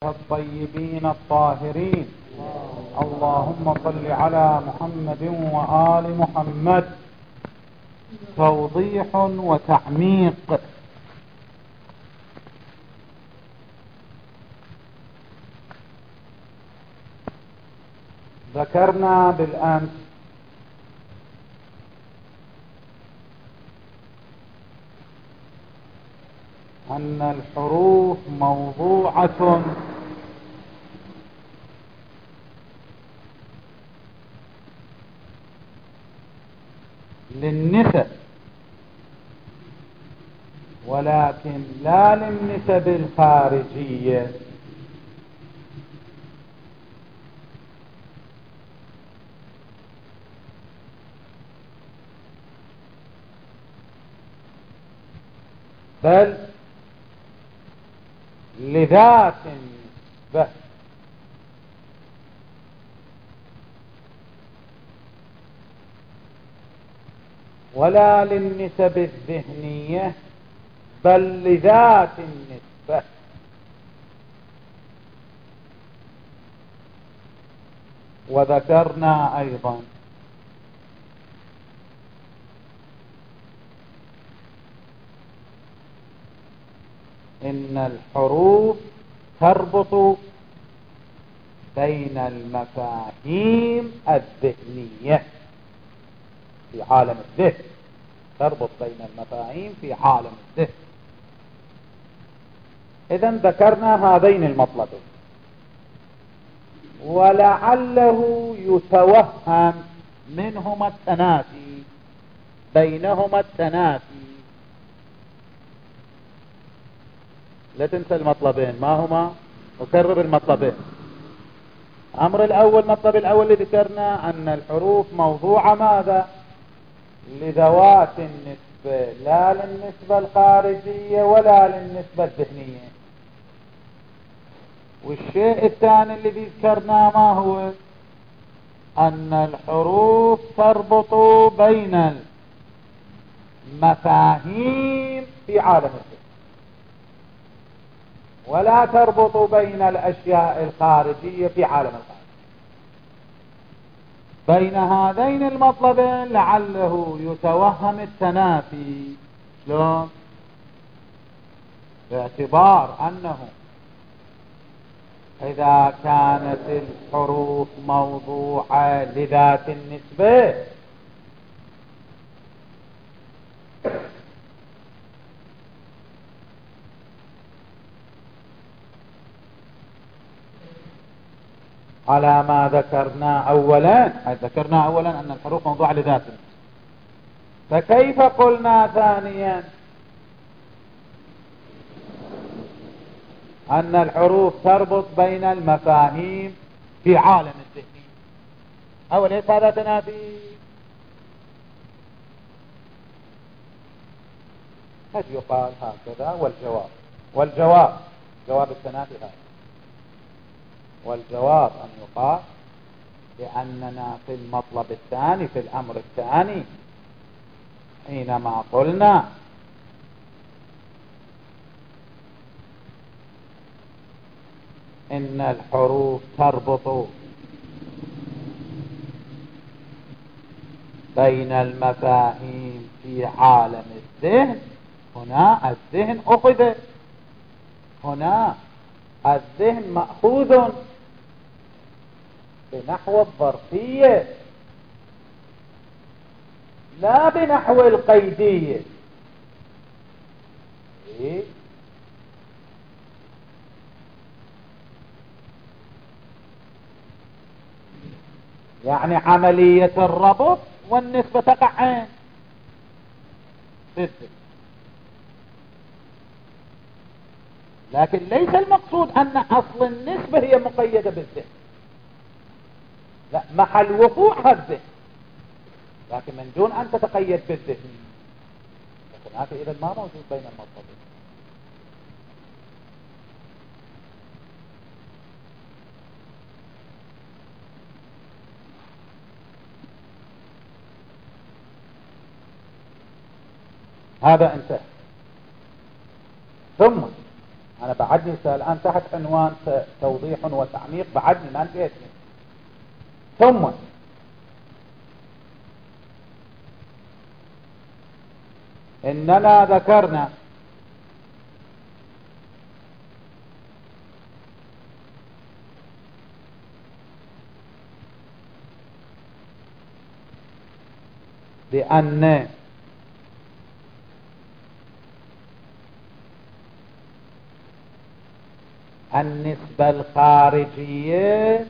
الطيبين الطاهرين. اللهم صل على محمد وآل محمد. توضيح وتعميق. ذكرنا بالأمس أن الحروف موضوعة للنسب، ولكن لا للنسب الخارجية. بل لذات النسبة. ولا للنسب الذهنية، بل لذات النسبة. وذكرنا أيضا إن الحروف تربط بين المفاهيم الذهنية في عالم الذهن، تربط بين المفاهيم في عالم الذهن. إذن ذكرنا هذين المطلبين، ولعله يتوهم منهما التنافي، بينهما التنافي. لا تنسى المطلبين، ما هما؟ أكرر المطلبين. الأمر الأول، المطلب الأول اللي ذكرنا أن الحروف موضوعة ماذا؟ لذوات النسبة، لا للنسبة الخارجية ولا للنسبة الذهنية. والشيء الثاني اللي ذكرناه ما هو؟ أن الحروف تربط بين المفاهيم في عالم الذهن، ولا تربط بين الأشياء الخارجية في عالم الخارج. بين هذين المطلبين لعله يتوهم التنافي. شلون؟ باعتبار أنه إذا كانت الحروف موضوعة لذات النسبة، على ما ذكرنا أولا، ذكرنا أولا أن الحروف موضوعة لذات النسبة، فكيف قلنا ثانيا أن الحروف تربط بين المفاهيم في عالم الذهن؟ أوليس هذا تنافي؟ قد يقال هكذا. والجواب جواب التنافي هذا، والجواب أن يقال لأننا في المطلب الثاني، في الأمر الثاني، حينما قلنا إن الحروف تربط بين المفاهيم في عالم الذهن، هنا الذهن أخذ، هنا الذهن مأخوذ بنحو الظرفية لا بنحو القيدية. إيه؟ يعني عملية الربط والنسبة تقع ضد، لكن ليس المقصود أن أصل النسبة هي مقيدة بالذهن، لا، محل وقوعها الذهن، لكن من دون أن تتقيد بالذهن. لكن هذا إذا ما موجود بين المطلبين. هذا انتهى. ثم أنا بعدني الآن تحت عنوان توضيح وتعميق، بعدني ما انتهيتني. ثم إننا ذكرنا بأن النسبة الخارجية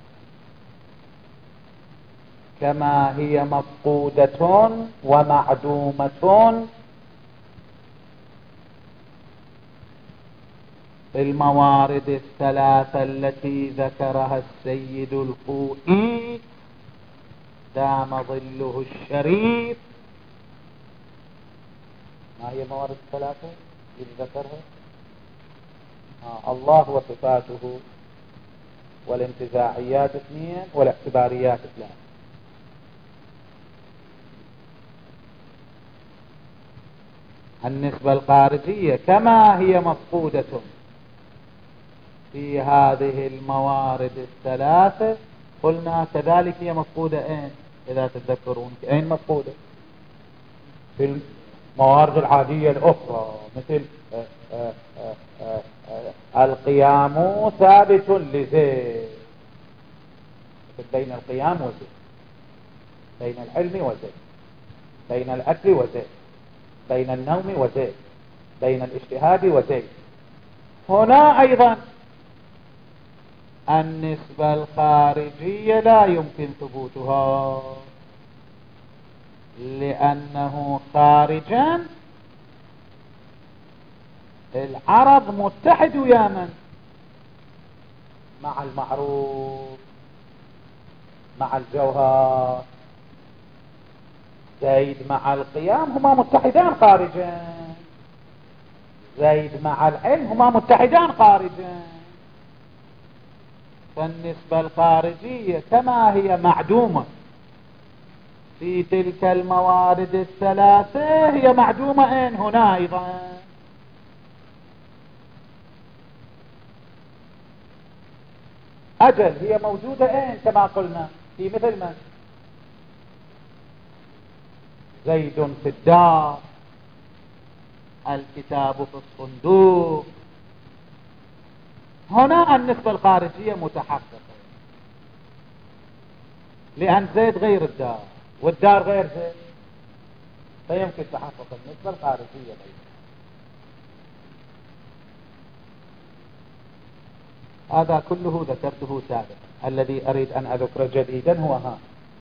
كما هي مفقودة ومعدومة في الموارد الثلاثة التي ذكرها السيد الخوئي دام ظله الشريف. ما هي الموارد الثلاثة التي ذكرها؟ الله وصفاته، والانتزاعيات 2 والاعتباريات 3. النسبة الخارجية كما هي مفقودة في هذه الموارد الثلاثة، قلنا كذلك هي مفقودة أين؟ إذا تتذكرون أين مفقودة؟ في الموارد العادية الأخرى، مثل القيام ثابت لزيد، بين القيام وزيد، بين الحلم وزيد، بين الأكل وزيد، بين النوم وزيد، بين الاجتهاد وزيد. هنا أيضا النسبة الخارجية لا يمكن ثبوتها، لأنه خارجا العرض متحد ويا من؟ مع المعروف، مع الجوهر. زيد مع القيام هما متحدان خارجا، زيد مع العلم هما متحدان خارجا. فالنسبة الخارجية كما هي معدومة في تلك الموارد الثلاثة هي معدومة أين؟ هنا أيضا. أجل هي موجودة أين كما قلنا؟ في مثل من؟ زيد في الدار، الكتاب في الصندوق. هنا النسبة الخارجية متحققة، لأن زيد غير الدار والدار غير زيد، فيمكن تحقق النسبة الخارجية غير. هذا كله ذكرته سابقا. الذي أريد أن أذكر جديدا هو ها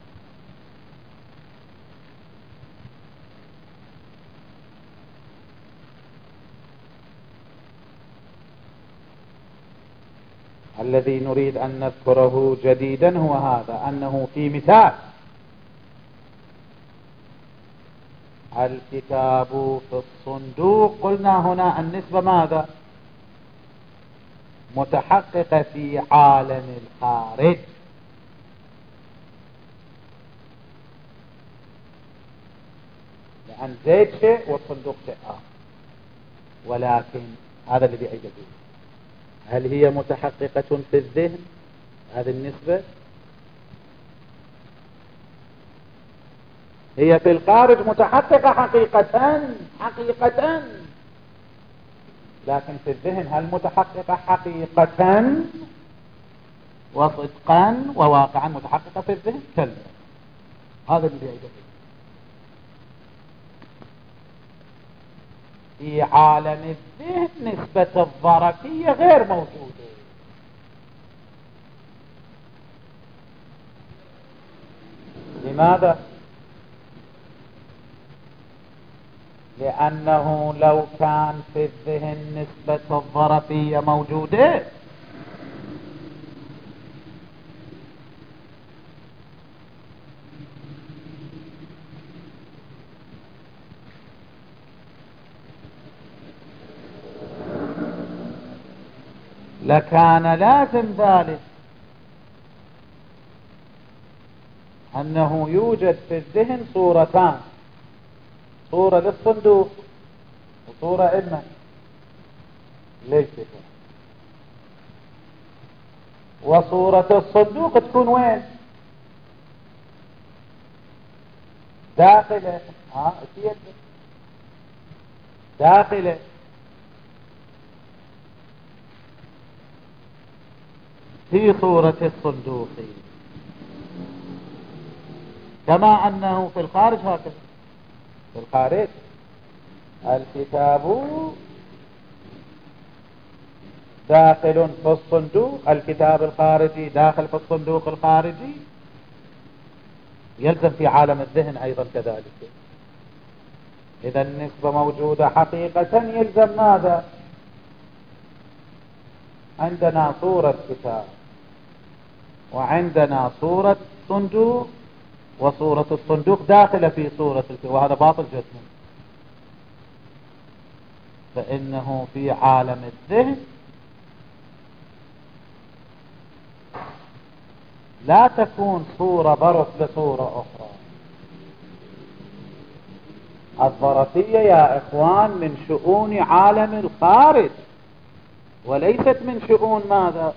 الذي نريد أن نذكره جديدا هو هذا، أنه في مثال الكتاب في الصندوق قلنا هنا النسبة ماذا؟ متحققة في عالم الخارج، لأن زيد شيء والصندوق شيء آخر. ولكن هذا الذي أيضا هل هي متحققة في الذهن هذه النسبة؟ هي في الخارج متحققة حقيقة، لكن في الذهن هل متحققة حقيقة وصدقا وواقعا متحققة في الذهن؟ كلا. هذا الذي أيضا في عالم الذهن نسبة الظرفية غير موجودة. لماذا؟ لأنه لو كان في الذهن نسبة الظرفية موجودة لكان لازم ذلك أنه يوجد في الذهن صورتان، صورة للصندوق وصورة إلنا ليش كده؟ وصورة الصندوق تكون وين؟ داخله. اكيد داخله. في صورة الصندوق كما أنه في الخارج هكذا. في الخارج الكتاب داخل في الصندوق، الكتاب الخارجي داخل في الصندوق الخارجي، يلزم في عالم الذهن أيضا كذلك. إذا النسبة موجودة حقيقة يلزم ماذا؟ عندنا صورة كتاب وعندنا صورة صندوق، وصورة الصندوق داخلة في صورة الكتاب، وهذا باطل جدا. فإنه في عالم الذهن لا تكون صورة ظرف لصورة أخرى. الظرفية يا إخوان من شؤون عالم الخارج، وليست من شؤون ماذا؟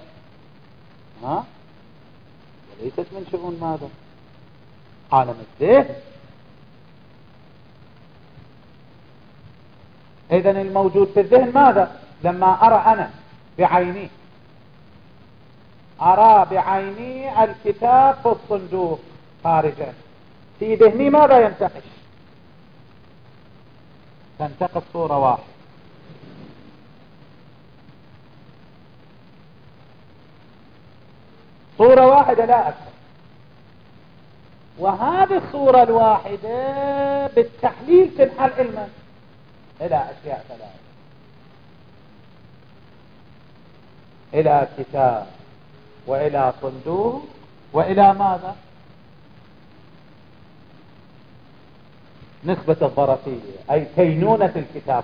وليست من شؤون ماذا؟ عالم الذهن. إذن الموجود في الذهن ماذا؟ لما أرى أنا بعيني، أرى بعيني الكتاب في الصندوق خارجا، في ذهني ماذا ينتقش؟ تنتقش صورة واحدة. صورة واحدة لا أكثر. وهذه الصورة الواحدة بالتحليل تنحل علما إلى أشياء ثلاثة: إلى كتاب، وإلى صندوق، وإلى ماذا؟ نسبة الظرفية، أي كينونة الكتاب.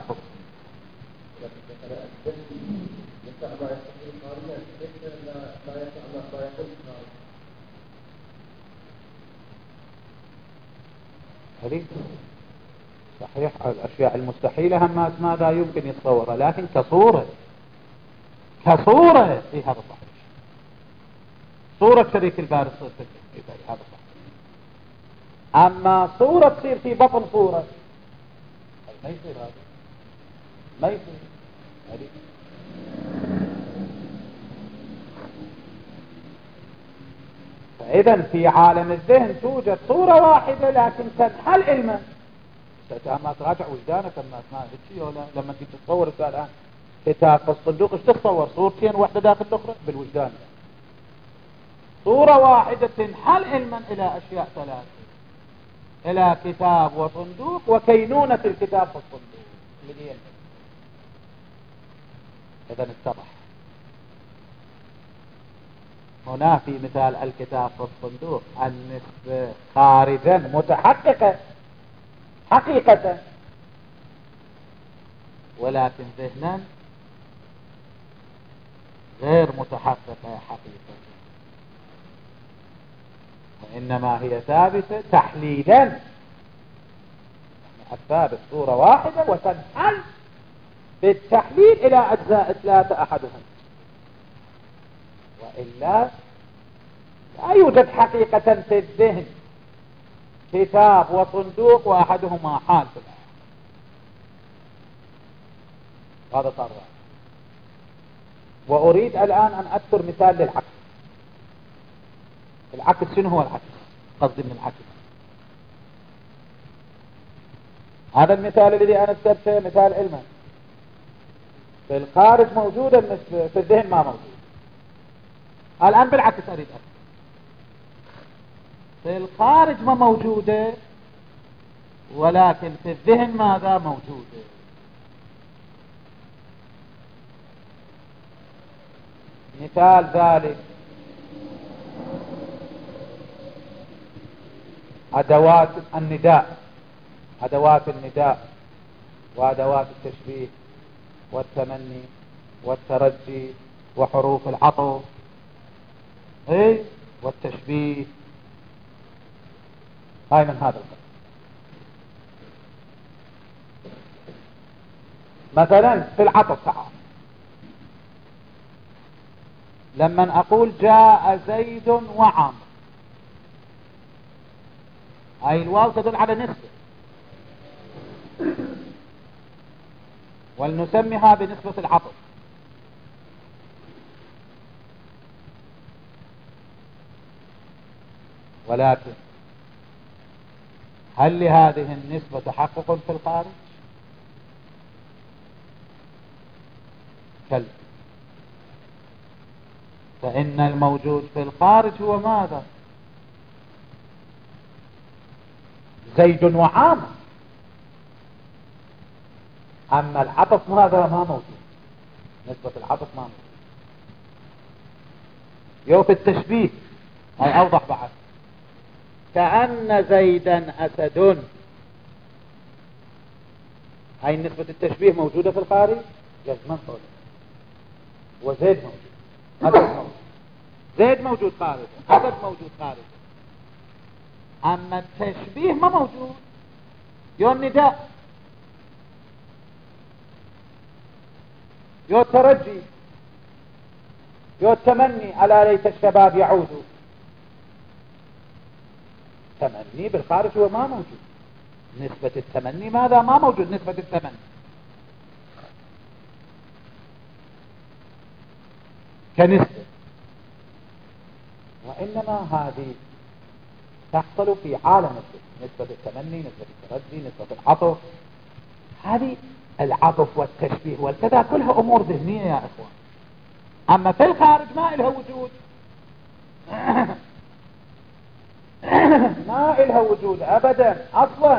صحيح الأشياء المستحيلة هم ماذا يمكن يتصورها، لكن كصورة في هذا صحيح. صورة شريك الباري تصير في هذا صحيح. أما صورة تصير في بطن صورة ما يصير، هذا ما يصير. فإذا في عالم الذهن توجد صورة واحدة لكن تنحل علما. ما تراجع وجدانك لما اسمع هيك ولا لما تيجي تتصور الآن كتاب في الصندوق ايش تتصور؟ صورتين واحدة داخل الأخرى بالوجدان. صورة واحدة تنحل علما إلى أشياء ثلاثة: إلى كتاب وصندوق وكينونة الكتاب في الصندوق. إذا اتضح هنا في مثال الكتاب في الصندوق النسبة خارجا متحققة حقيقة، ولكن ذهنا غير متحققة حقيقة، وإنما هي ثابتة تحليلا. الثابت صورة واحدة وتنحل بالتحليل إلى أجزاء ثلاثة أحدهم، وإلا لا يوجد حقيقة في الذهن كتاب وصندوق وأحدهما حال في الآخر. هذا صار. وأريد الآن أن أذكر مثال للعكس. العكس شنو هو العكس؟ قصدي من العكس هذا المثال الذي أنا اذكرته مثال علما. في الخارج موجودة في الذهن ما موجود. الآن بالعكس أريد أذكر في الخارج ما موجودة ولكن في الذهن ماذا موجودة. مثال ذلك أدوات النداء، أدوات النداء وأدوات التشبيه والتمني والترجي وحروف العطف والتشبيه. هاي من هذا القسم. مثلا في العطف تعال لما أقول جاء زيد وعمر، هاي الواو تدل على نسبة، ولنسميها بنسبة العطف. ولكن هل لهذه النسبة تحقق في الخارج؟ كلا، فإن الموجود في الخارج هو ماذا؟ زيد وعامر. أما العطف ماذا؟ ما موجود، نسبة العطف ما موجود. يوفي التشبيه هاي أوضح بعد، كأن زيدا أسد، هاي نسبة التشبيه موجودة في الخارج جزما قولا، وزيد موجود، أسد موجود، زيد موجود خارج، أسد موجود خارج. أما التشبيه ما موجود، يو النداء، يو الترجي، يو التمني، ألا ليت الشباب يعودوا. تمني بالخارج هو ما موجود، نسبة التمني ماذا؟ ما موجود نسبة التمني. كنسبة، وإنما هذه تحصل في عالم الذهن، نسبة التمني، نسبة الترجي، نسبة العطف. هذه العطف والتشبيه والكذا كلها أمور ذهنية يا إخوان. أما في الخارج ما إلها وجود ما إلها وجود أبدا أصلا.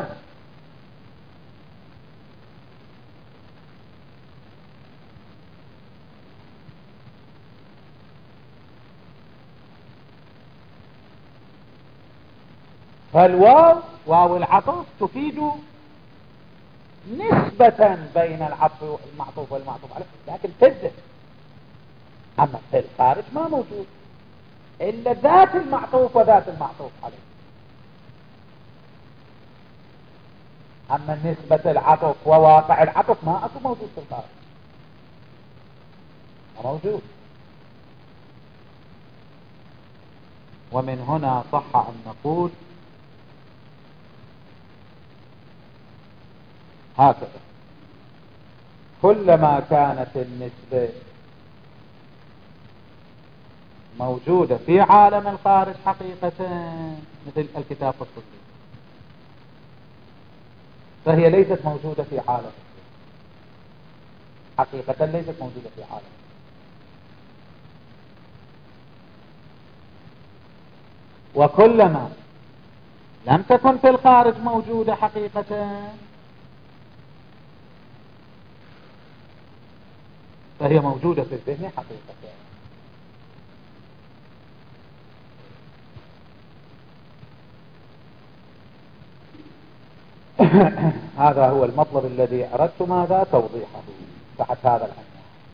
فالواو واو العطف تفيد نسبة بين العطف المعطوف والمعطوف عليه، لكن في الذهن. أما في الخارج ما موجود إلا ذات المعطوف وذات المعطوف عليه. أما نسبة العطف وواقع العطف ما أكو موجود في الخارج، ما موجود. ومن هنا صح أن نقول هكذا: كلما كانت النسبة موجودة في عالم الخارج حقيقة، مثل الكتاب الصديق، فهي ليست موجودة في عالم حقيقة، ليست موجودة في عالم. وكلما لم تكن في الخارج موجودة حقيقة، فهي موجودة في الذهن حقيقة. هذا هو المطلب الذي أردت ماذا توضيحه تحت هذا العنوان.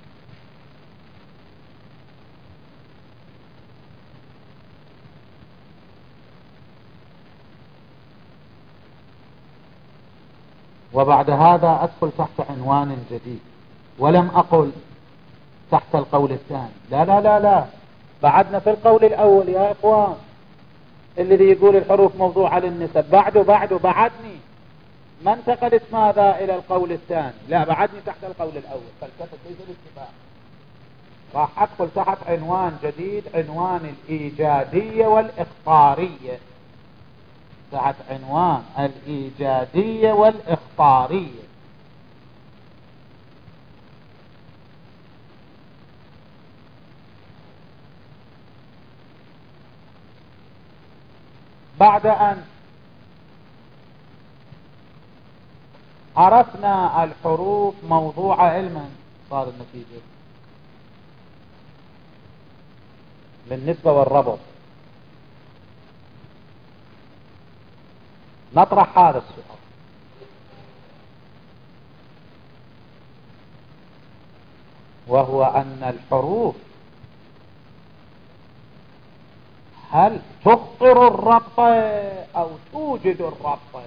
وبعد هذا أدخل تحت عنوان جديد، ولم أقل تحت القول الثاني، لا لا لا لا، بعدنا في القول الأول يا إخوان. الذي يقول الحروف موضوعة للنسب بعدني ما انتقلت ماذا إلى القول الثاني، لا بعدني تحت القول الأول. فلسفة ليس الاتفاق، راح أدخل تحت عنوان جديد، عنوان الإيجادية والإخطارية. تحت عنوان الإيجادية والإخطارية. بعد أن عرفنا الحروف موضوع علما، صار النتيجة بالنسبة والربط. نطرح هذا السؤال: وهو أن الحروف هل تخطر الربط أو توجد الربط؟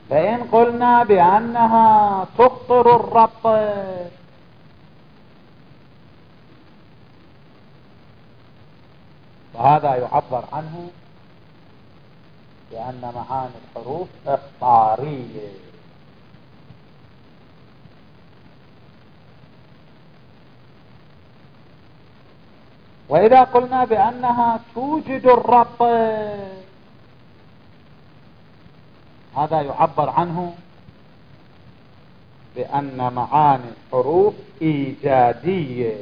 فإن قلنا بأنها تخطر الربط فهذا يعبر عنه بأن معاني الحروف إخطارية. وإذا قلنا بأنها توجد الربط هذا يعبر عنه بأن معاني الحروف إيجادية.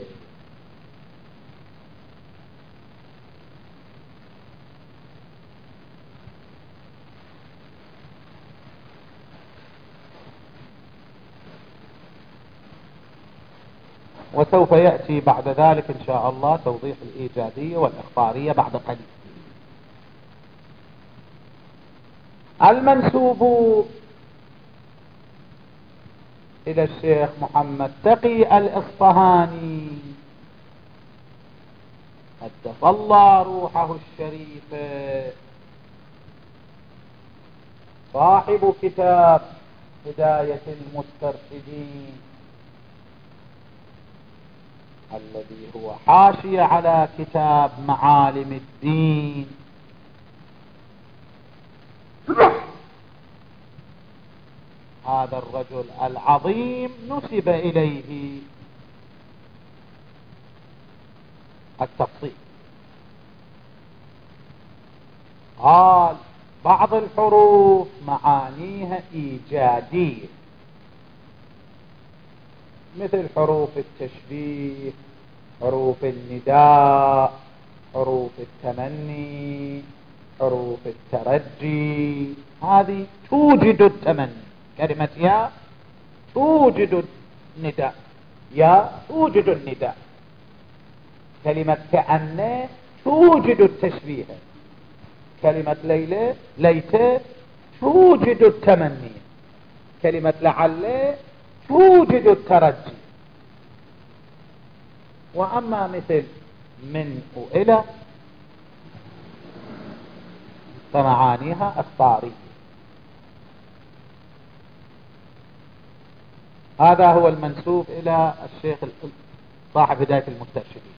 وسوف يأتي بعد ذلك إن شاء الله توضيح الإيجادية والإخبارية بعد قليل. المنسوب إلى الشيخ محمد تقي الإصفهاني قدس الله روحه الشريفة صاحب كتاب هداية المسترشدين الذي هو حاشية على كتاب معالم الدين، هذا الرجل العظيم نسب إليه التفصيل. قال بعض الحروف معانيها إيجادية مثل حروف التشبيه، حروف النداء، حروف التمني، حروف الترجي، هذه توجد التمني. كلمة يا توجد النداء، يا توجد النداء. كلمة كأن توجد التشبيه. كلمة ليلة ليت توجد التمني. كلمة لعل توجد الترجي. وأما مثل من وإلى فمعانيها إخبارية. هذا هو المنسوب إلى الشيخ صاحب هداية المسترشدين.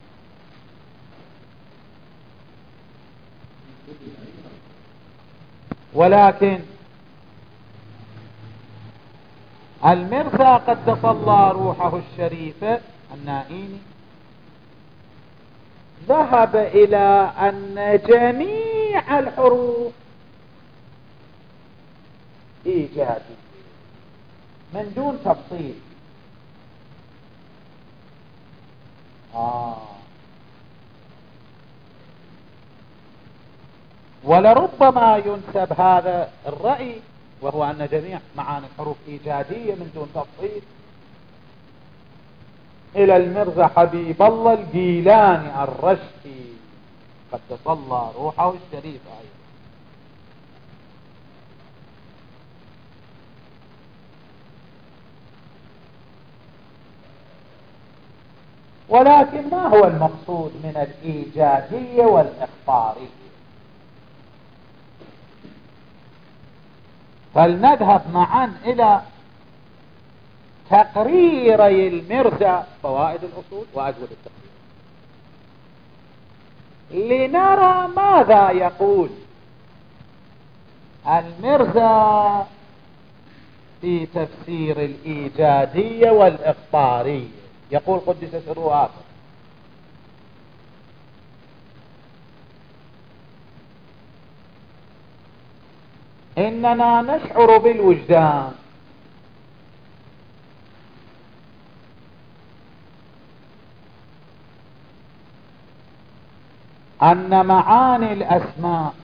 ولكن المرزا قدس الله روحه الشريفة النائيني ذهب إلى أن جميع الحروف إيجابية من دون تفصيل. ولربما ينسب هذا الرأي وهو أن جميع معاني الحروف إيجادية من دون تفصيل إلى المرزا حبيب الله الجيلاني الرشدي قدس الله روحه الشريف أيضا. ولكن ما هو المقصود من الإيجادية والإخبارية؟ فلنذهب معا إلى تقريري المرزا فوائد الأصول وأجوبة التقرير لنرى ماذا يقول المرزا في تفسير الإيجادية والإخبارية. يقول قدس سره آخر: إننا نشعر بالوجدان أن معاني الأسماء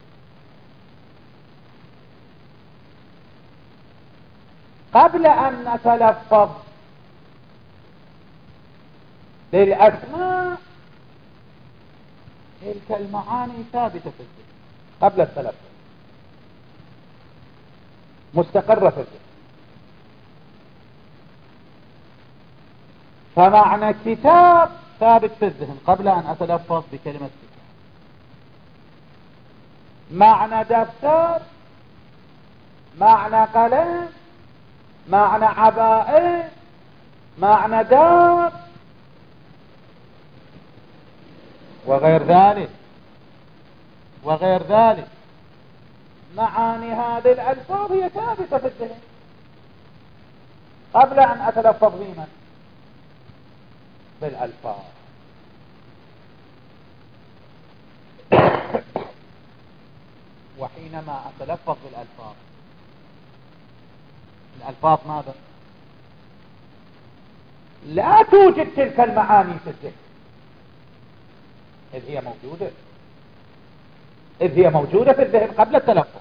قبل أن نتلفظ للأسماء تلك المعاني ثابتة في الذهن قبل التلفظ، مستقرة في الذهن. فمعنى كتاب ثابت في الذهن قبل أن أتلفظ بكلمة كتاب. معنى دفتر معنى قلم، معنى عباءة، معنى دار وغير ذلك وغير ذلك. معاني هذه الألفاظ هي ثابتة في الذهن قبل أن أتلفظ بمن؟ بالألفاظ. وحينما أتلفظ بالألفاظ، الألفاظ ماذا؟ لا توجد تلك المعاني في الذهن، إذ هي موجودة في الذهن قبل التلفظ.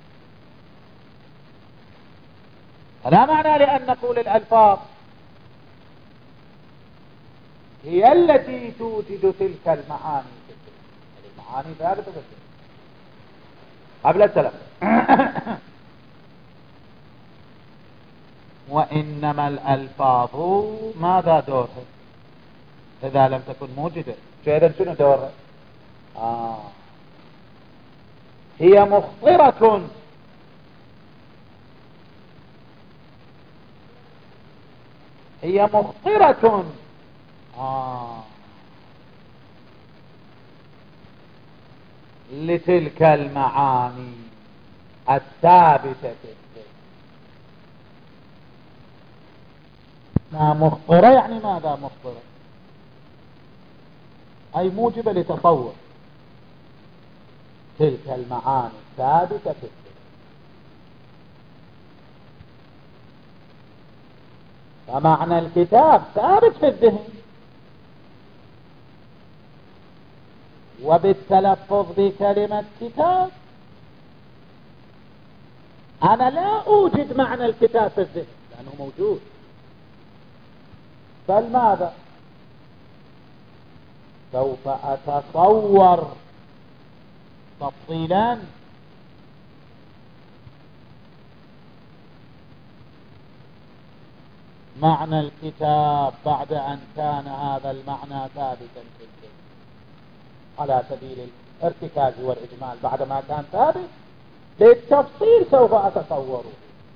فلا معنى لأن نقول الألفاظ هي التي توجد تلك المعاني في الذهن. المعاني ثابتة في الذهن قبل التلفظ. وإنما الألفاظ ماذا دورها إذا لم تكن موجودة؟ إذا شنو دورها؟ هي مخطرة لتلك المعاني الثابتة في الذهن. مخطرة يعني ماذا مخطرة؟ أي موجبة لتصور تلك المعاني الثابتة في الذهن. فمعنى الكتاب ثابت في الذهن، وبالتلفظ بكلمة كتاب أنا لا أوجد معنى الكتاب في الذهن لأنه موجود، بل ماذا؟ سوف أتصور تفصيلا معنى الكتاب بعد أن كان هذا المعنى ثابتا في الذهن على سبيل الارتكاز والإجمال. بعد ما كان ثابت بالتفصيل سوف أتصوره.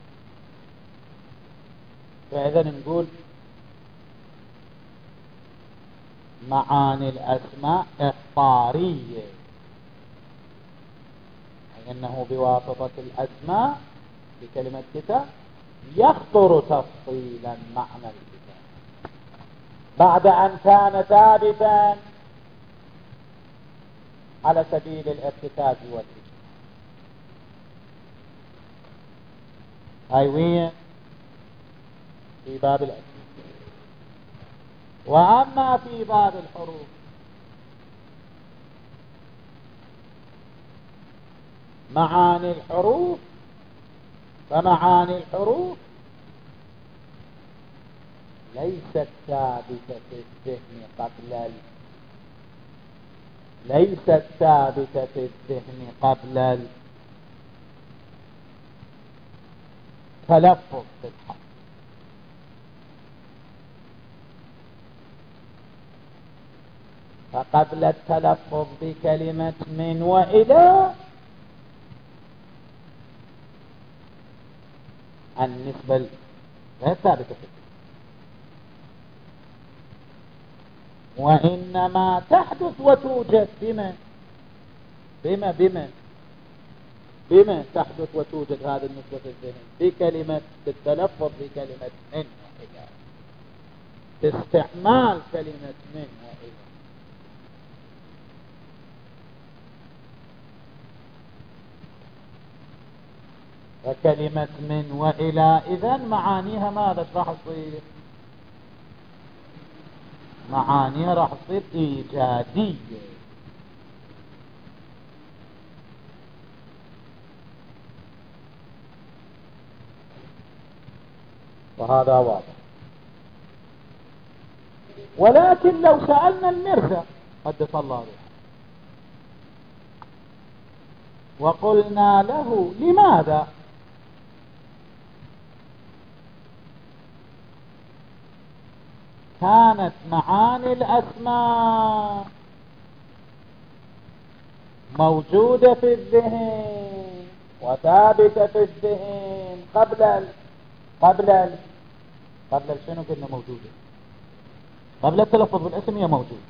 فإذا نقول معاني الأسماء إخبارية، إنه بواسطة الأسماء بكلمة كتاب يخطر تفصيلا معنى الكتاب بعد أن كان ثابتا على سبيل الارتكاز والإجمال. هايوية في باب الأسماء. وأما في باب الحروف معاني الحروف، فمعاني الحروف ليست ثابتة في الذهن قبل التلفظ بالحرف. فقبل التلفظ بكلمة من وإلى النسبة غير ثابتة في الذهن، وإنما تحدث وتوجد بما تحدث وتوجد هذه النسبة في الذهن بالتلفظ بكلمة من وإلى، باستعمال كلمة من وإلى. وكلمة من وإلى إذن معانيها ماذا راح تصير؟ معانيها راح تصير إيجادية. وهذا واضح. ولكن لو سألنا المرزا قدس الله روحه وقلنا له لماذا كانت معاني الأسماء موجودة في الذهن وثابتة في الذهن قبل شنو قلنا موجودة؟ قبل التلفظ بالاسم هي موجودة.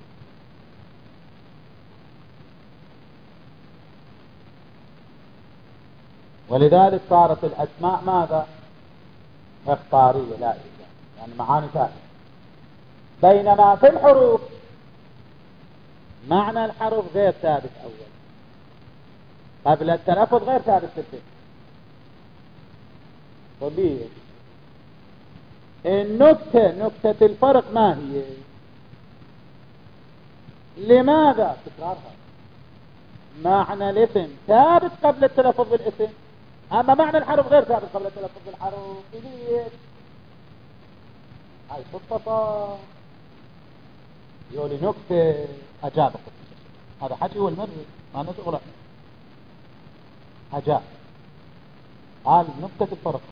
ولذلك صارت الأسماء ماذا؟ اختارية لا إيجابية، يعني معاني ثابتة. بينما في الحروف معنى الحرف غير ثابت أول، قبل التلفظ غير ثابت في الفكر. طبيعي. نكتة الفرق ما هي؟ لماذا تكرارها؟ معنى الاسم ثابت قبل التلفظ بالاسم، اما معنى الحرف غير ثابت قبل التلفظ بالحرف. ليش؟ هاي خطة يقولي نكتة اجابك، هذا حكي هو المرد ما نشغل احنا. اجاب قال نكتة الفرق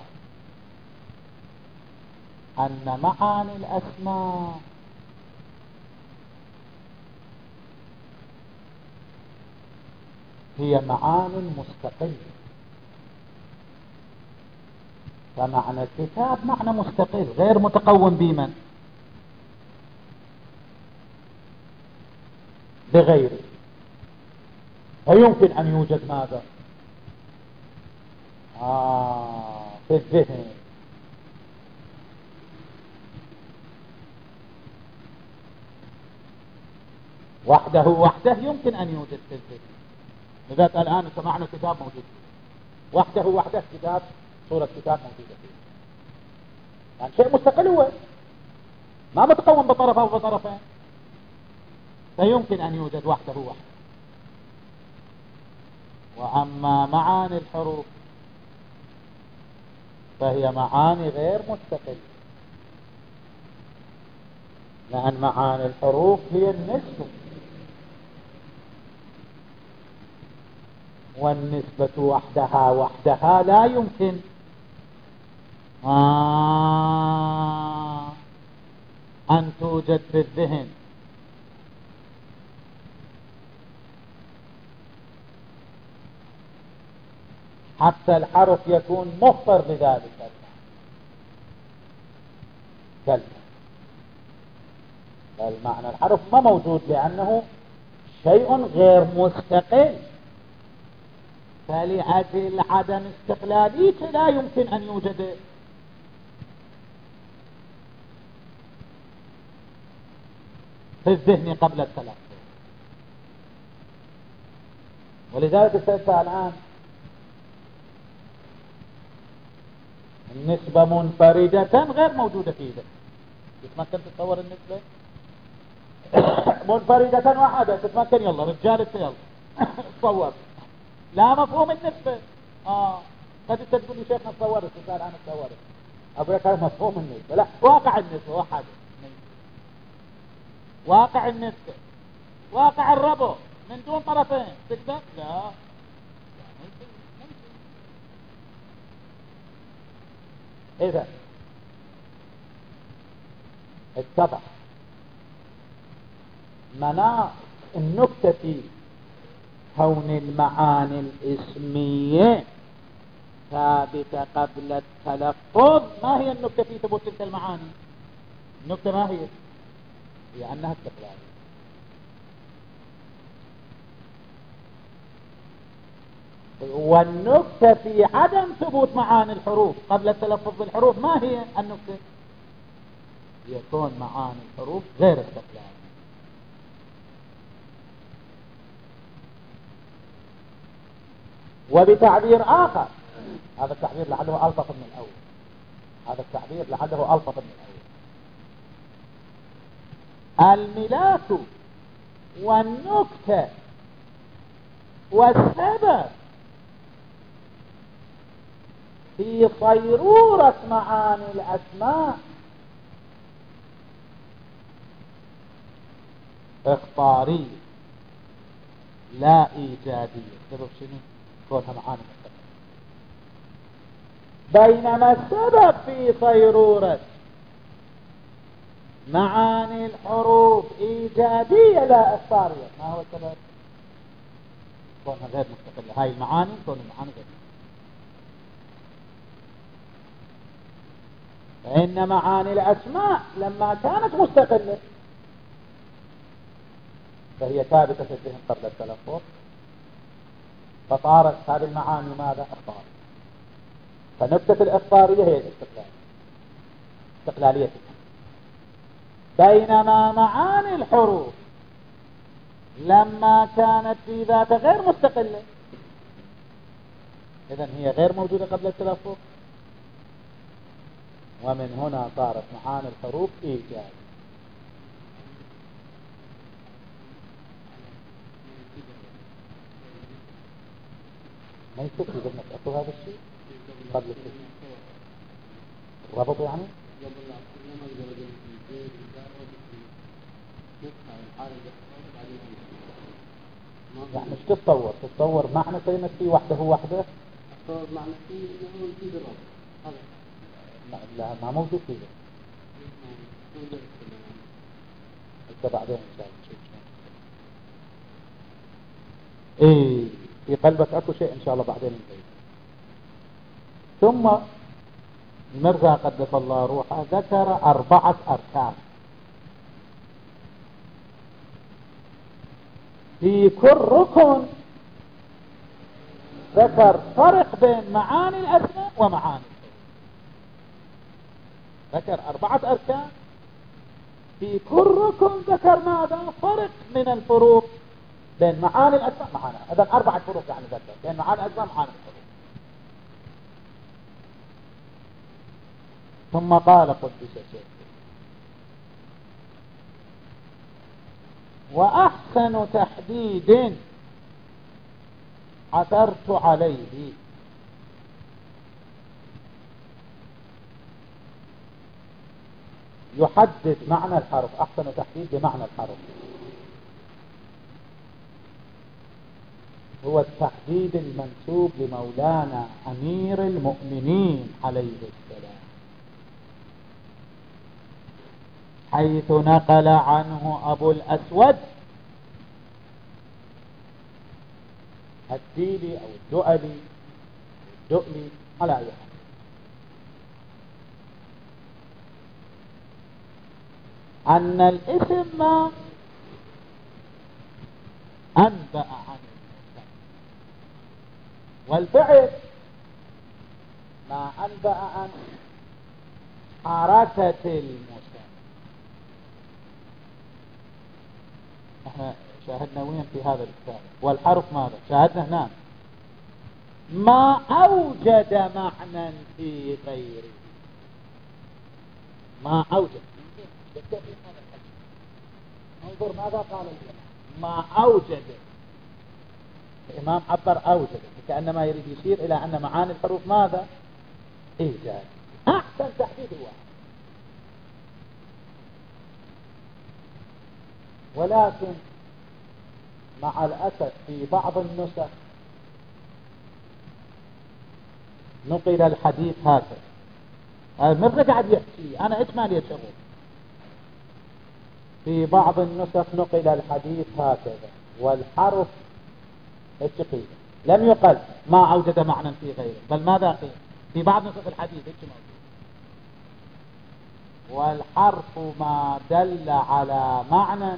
ان معاني الاسماء هي معان مستقلة. فمعنى الكتاب معنى مستقل غير متقوم بمن؟ بغيره. فيمكن أن يوجد ماذا؟ في الذهن. وحده يمكن أن يوجد في الذهن. لذلك الآن سمعنا كتاب موجود وحده كتاب، صورة كتاب موجودة فيه، يعني شيء مستقل هو ما متقوم بطرفه وبطرفين، فيمكن أن يوجد وحده. وأما معاني الحروف فهي معاني غير مستقلة، لأن معاني الحروف هي النسبة، والنسبة وحدها لا يمكن أن توجد في الذهن. حتى الحرف يكون مخبر بذلك كلمة، بل معنى الحرف ما موجود لأنه شيء غير مستقل، فلأجل عدم استقلاليته لا يمكن أن يوجد في الذهن قبل التلفظ. ولذلك السيدة الآن النسبة منفردة غير موجودة في ذهن. تتمكن تتصور النسبة منفردة واحدة، تتمكن يلا رجال يلا تصور لا مفهوم النسبة. قد تقول لي شيخنا تصورت، قال انا تصورت ابوك هذا مفهوم النسبة، لا واقع النسبة واحد، واقع النسبة واقع الربط من دون طرفين تقدر؟ لا اذا اتضح مناط النكتة في كون المعاني الاسمية ثابتة قبل التلفظ. ما هي النكتة في ثبوت تلك المعاني؟ النكتة ما هي؟ هي أنها استقلالية. والنكتة في عدم ثبوت معاني الحروف قبل التلفظ بالحروف ما هي النكتة؟ يكون معاني الحروف غير استقلالية. وبتعبير آخر، هذا التعبير لعله ألطف من الأول، هذا التعبير لعله ألطف من الأول. الملاك والنكتة والسبب في صيرورة معاني الأسماء اختارية لا إيجابية. سبب شنو؟ كونها معاني مستقلة. بينما السبب في صيرورة معاني الحروف إيجابية لا إختارية. ما هو السبب؟ كونها غير مستقلة. هاي المعاني كون المعاني غير فإن معاني الأسماء لما كانت مستقلة فهي ثابتة في الذهن قبل التلفظ، فصارت هذه المعاني ماذا؟ إخبار. فنكتة الإخبارية هي استقلالية. بينما معاني الحروف لما كانت في ذات غير مستقلة، إذن هي غير موجودة قبل التلفظ، ومن هنا صارت معاني الحروف إيجاد. ما يصير إذا نتأكد هذا الشيء قبل التلفظ الربط يعني يعني مش تتصور معنى كلمة في وحده تصور معنى في انه في بالربط هذا لا ما موجود فيه حتى بعدين ان شاء الله ايه في قلبك اكو شيء ان شاء الله بعدين نبين. ثم المرجع قدس الله روحه ذكر 4 أركان في كل ركن ذكر فرق بين معاني الأسماء ومعاني ذكر 4 أركان في كل ركن ذكر ماذا؟ فرق من الفروق بين معاني الأسماء ومعاني. إذن 4 فروق يعني ذكر بين معاني الأسماء ومعاني الفروق. ثم قال قدس الشيخ وأحسن تحديد عثرت عليه يحدد معنى الحرف. أحسن تحديد بمعنى الحرف هو التحديد المنسوب لمولانا أمير المؤمنين عليه السلام، حيث نقل عنه أبو الأسود الديلي أو الدؤلي على أي حال أن الاسم ما أنبأ عنه والفعل ما أنبأ عن حركة المسمى. احنا شاهدنا وين في هذا الكتاب؟ والحرف ماذا؟ شاهدنا هنا ما أوجد معنى في غيره. ما أوجد انظر ماذا قال الإمام ما أوجد. الإمام عبر أوجد كأنما يريد يشير إلى أن معاني الحروف ماذا؟ إيجاد. أحسن تحديد هو، ولكن مع الأسف في بعض النسخ نقل الحديث هكذا. من قاعد يحكي أنا إجمالي الشغل. في بعض النسخ نقل الحديث هكذا والحرف الشقيق لم يقل ما أوجد معنى في غيره، بل ماذا قيل في بعض نسخ الحديث والحرف ما دل على معنى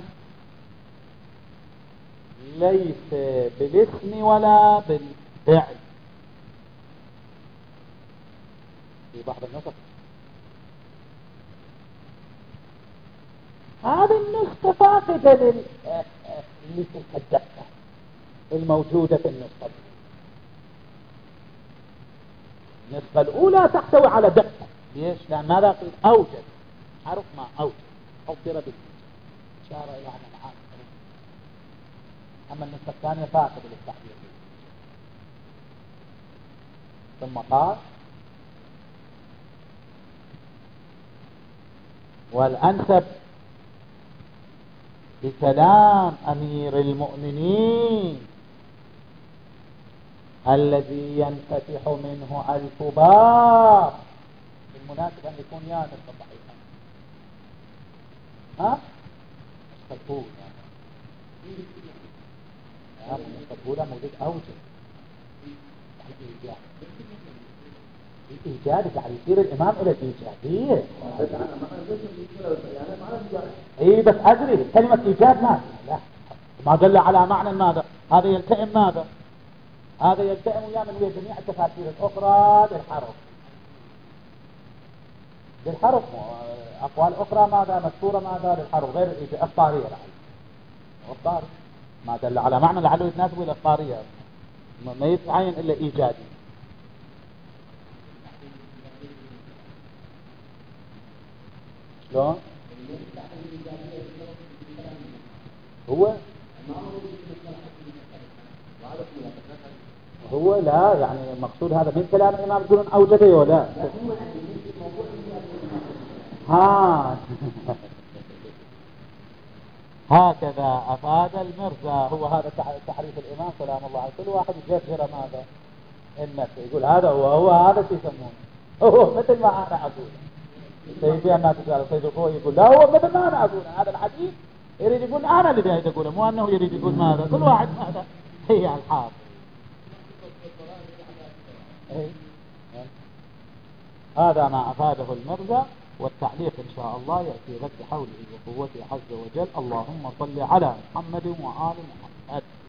ليس بالاسم ولا بالفعل. في بعض النسخ هذه النسخة فاقدة لتلك الدقة الموجودة في النسخة. النسخة الأولى تحتوي على دقة. ليش؟ لأن ماذا قيل أوجد حرف ما أوجد حضر بالإشارة إلى أن معاني. أما النسخة الثانية فاقدة للتحديد. ثم قال والأنسب بكلام أمير المؤمنين الذي ينفتح منه ألف باب. المناسب أن يكون يا نسخة صحيحة نسخة الأولى النسخة الأولى موجود أوجه الإيجاد يعني يصير الإمام إلى الإيجابية. إيه بس أدري كلمة إيجاد ماذا؟ لا ما دل على معنى ماذا؟ هذا يلتئم ماذا؟ هذا يلتئم ويا من ويا جميع التفاسير الأخرى للحرف أقوال أخرى ماذا مذكورة ماذا للحرف غير الإفطارية الإفطار ما دل على معنى لعله يتناسب الإفطارية ما يتعين إلا إيجادي. شلون؟ هو لا يعني المقصود هذا من كلام الإمام يقولون أوجده ولا هكذا أفاد المرزا. هو هذا تحريف الإمام سلام الله عليه. كل واحد يجرجر ماذا النفس يقول هذا هو هذا شو يسمونه هو مثل ما أنا أقول. سيدي الناس قالوا سيد الخوي يقول لا هو مثل ما أنا أقول. هذا الحديث يريد يقول أنا اللي جاي أقوله مو أنه يريد يقول ماذا. كل واحد ماذا هي الحاضر. هذا ما أفاده المرزا. والتعليق إن شاء الله يأتي رد حوله وقوته عز وجل. اللهم صل على محمد وآل محمد.